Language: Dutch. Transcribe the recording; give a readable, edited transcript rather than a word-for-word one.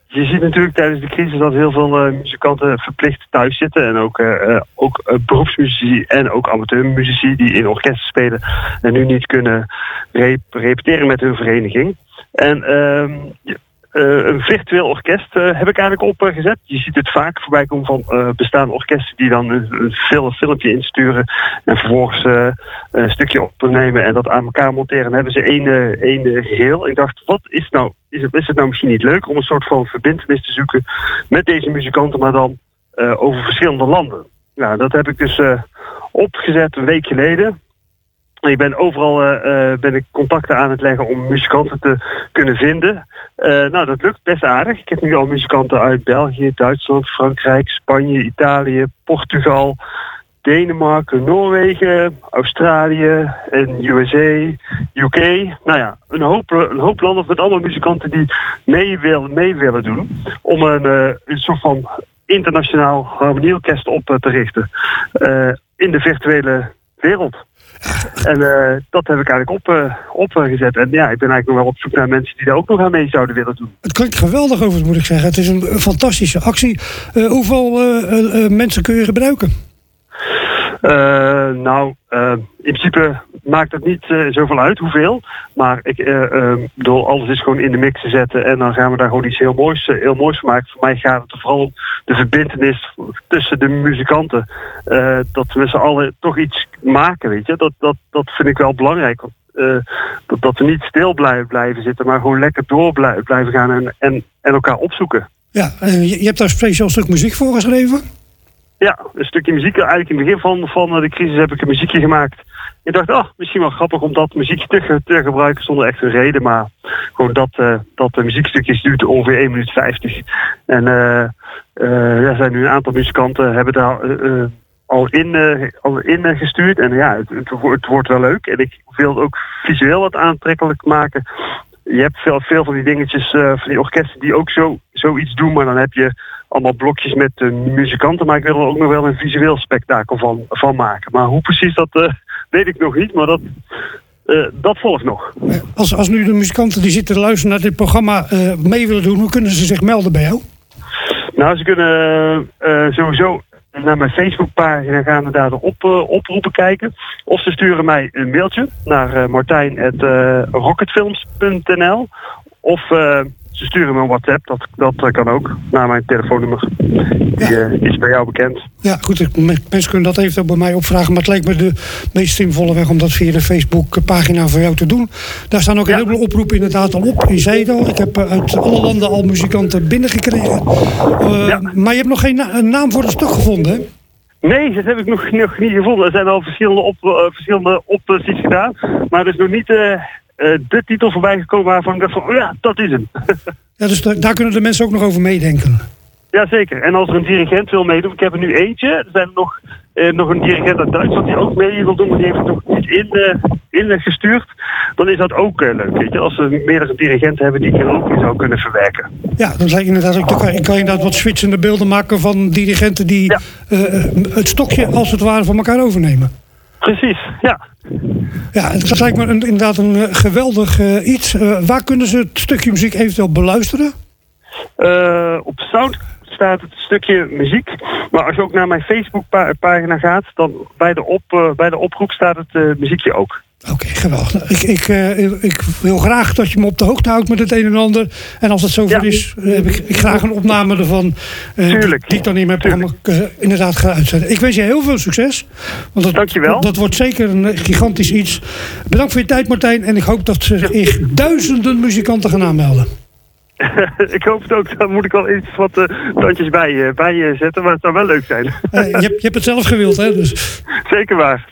je ziet natuurlijk tijdens de crisis dat heel veel muzikanten verplicht thuis zitten. En ook beroepsmuzici en ook amateurmuzici die in orkesten spelen en nu niet kunnen repeteren met hun vereniging. En een virtueel orkest heb ik eigenlijk opgezet. Je ziet het vaak voorbij komen van bestaande orkesten die dan een filmpje insturen en vervolgens een stukje opnemen en dat aan elkaar monteren. En hebben ze één geheel. Ik dacht, wat is het nou misschien niet leuk om een soort van verbintenis te zoeken met deze muzikanten, maar dan over verschillende landen. Nou, dat heb ik dus opgezet een week geleden. Ik ben overal contacten aan het leggen om muzikanten te kunnen vinden. Nou, dat lukt best aardig. Ik heb nu al muzikanten uit België, Duitsland, Frankrijk, Spanje, Italië, Portugal, Denemarken, Noorwegen, Australië en USA, UK. Nou ja, een hoop landen met allemaal muzikanten die mee willen doen. Om een soort van internationaal harmonieorkest op te richten. In de virtuele wereld. En dat heb ik eigenlijk opgezet. En ja, ik ben eigenlijk nog wel op zoek naar mensen die daar ook nog aan mee zouden willen doen. Het klinkt geweldig overigens, moet ik zeggen. Het is een fantastische actie. Hoeveel mensen kun je gebruiken? In principe maakt het niet zoveel uit hoeveel. Maar ik bedoel, alles is gewoon in de mix te zetten. En dan gaan we daar gewoon iets heel moois van maken. Voor mij gaat het er vooral om de verbintenis tussen de muzikanten. Dat we met z'n allen toch iets maken, weet je. Dat vind ik wel belangrijk. Dat we niet stil blijven zitten, maar gewoon lekker door blijven gaan en elkaar opzoeken. Ja, je hebt daar een speciaal stuk muziek voor geschreven? Ja, een stukje muziek. Eigenlijk in het begin van de crisis heb ik een muziekje gemaakt. Ik dacht, misschien wel grappig om dat muziekje te gebruiken zonder echt een reden. Maar gewoon dat muziekstukje duurt ongeveer 1 minuut 50. En er zijn nu een aantal muzikanten hebben daar al in gestuurd. En ja, het wordt wel leuk. En ik wil het ook visueel wat aantrekkelijk maken. Je hebt veel van die dingetjes, van die orkesten die ook zoiets doen. Maar dan heb je allemaal blokjes met muzikanten. Maar ik wil er ook nog wel een visueel spektakel van maken. Maar hoe precies, dat weet ik nog niet. Maar dat volgt nog. Als nu de muzikanten die zitten te luisteren naar dit programma mee willen doen, hoe kunnen ze zich melden bij jou? Nou, ze kunnen sowieso naar mijn Facebookpagina gaan en daar de oproepen kijken. Of ze sturen mij een mailtje naar martijn@rocketfilms.nl. Of ze sturen me een WhatsApp, dat kan ook, naar mijn telefoonnummer. Die is bij jou bekend. Ja, goed, mensen kunnen dat even bij mij opvragen, maar het lijkt me de meest zinvolle weg om dat via de Facebookpagina voor jou te doen. Daar staan ook een heleboel oproepen inderdaad al op. Je zei het al, ik heb uit alle landen al muzikanten binnengekregen. Maar je hebt nog geen naam voor het stuk gevonden, hè? Nee, dat heb ik nog niet gevonden. Er zijn al verschillende opties gedaan, maar er is nog niet de titel voorbij gekomen waarvan ik dacht van, ja, dat is hem. Ja, dus daar kunnen de mensen ook nog over meedenken. Jazeker. En als er een dirigent wil meedoen, ik heb er nu eentje. Er zijn nog een dirigent uit Duitsland die ook mee wil doen, maar die heeft het nog niet ingestuurd. Dan is dat ook leuk, weet je. Als we meerdere dirigenten hebben die ik er ook in zou kunnen verwerken. Ja, dan lijkt inderdaad ook, kan je inderdaad wat switchende beelden maken van dirigenten die het stokje als het ware van elkaar overnemen. Precies, ja. Ja, het lijkt me inderdaad een geweldig iets. Waar kunnen ze het stukje muziek eventueel beluisteren? Op Sound staat het stukje muziek. Maar als je ook naar mijn Facebookpagina gaat, dan bij de oproep staat het muziekje ook. Oké, geweldig. Ik wil graag dat je me op de hoogte houdt met het een en ander. En als het zover is, heb ik graag een opname ervan. Tuurlijk. Die ik dan in mijn programma inderdaad ga uitzetten. Ik wens je heel veel succes. Want dankjewel. Dat wordt zeker een gigantisch iets. Bedankt voor je tijd, Martijn. En ik hoop dat zich duizenden muzikanten gaan aanmelden. Ik hoop het ook. Daar moet ik wel iets wat tandjes bij je zetten. Maar het zou wel leuk zijn. Je hebt het zelf gewild, hè? Dus. Zeker waar.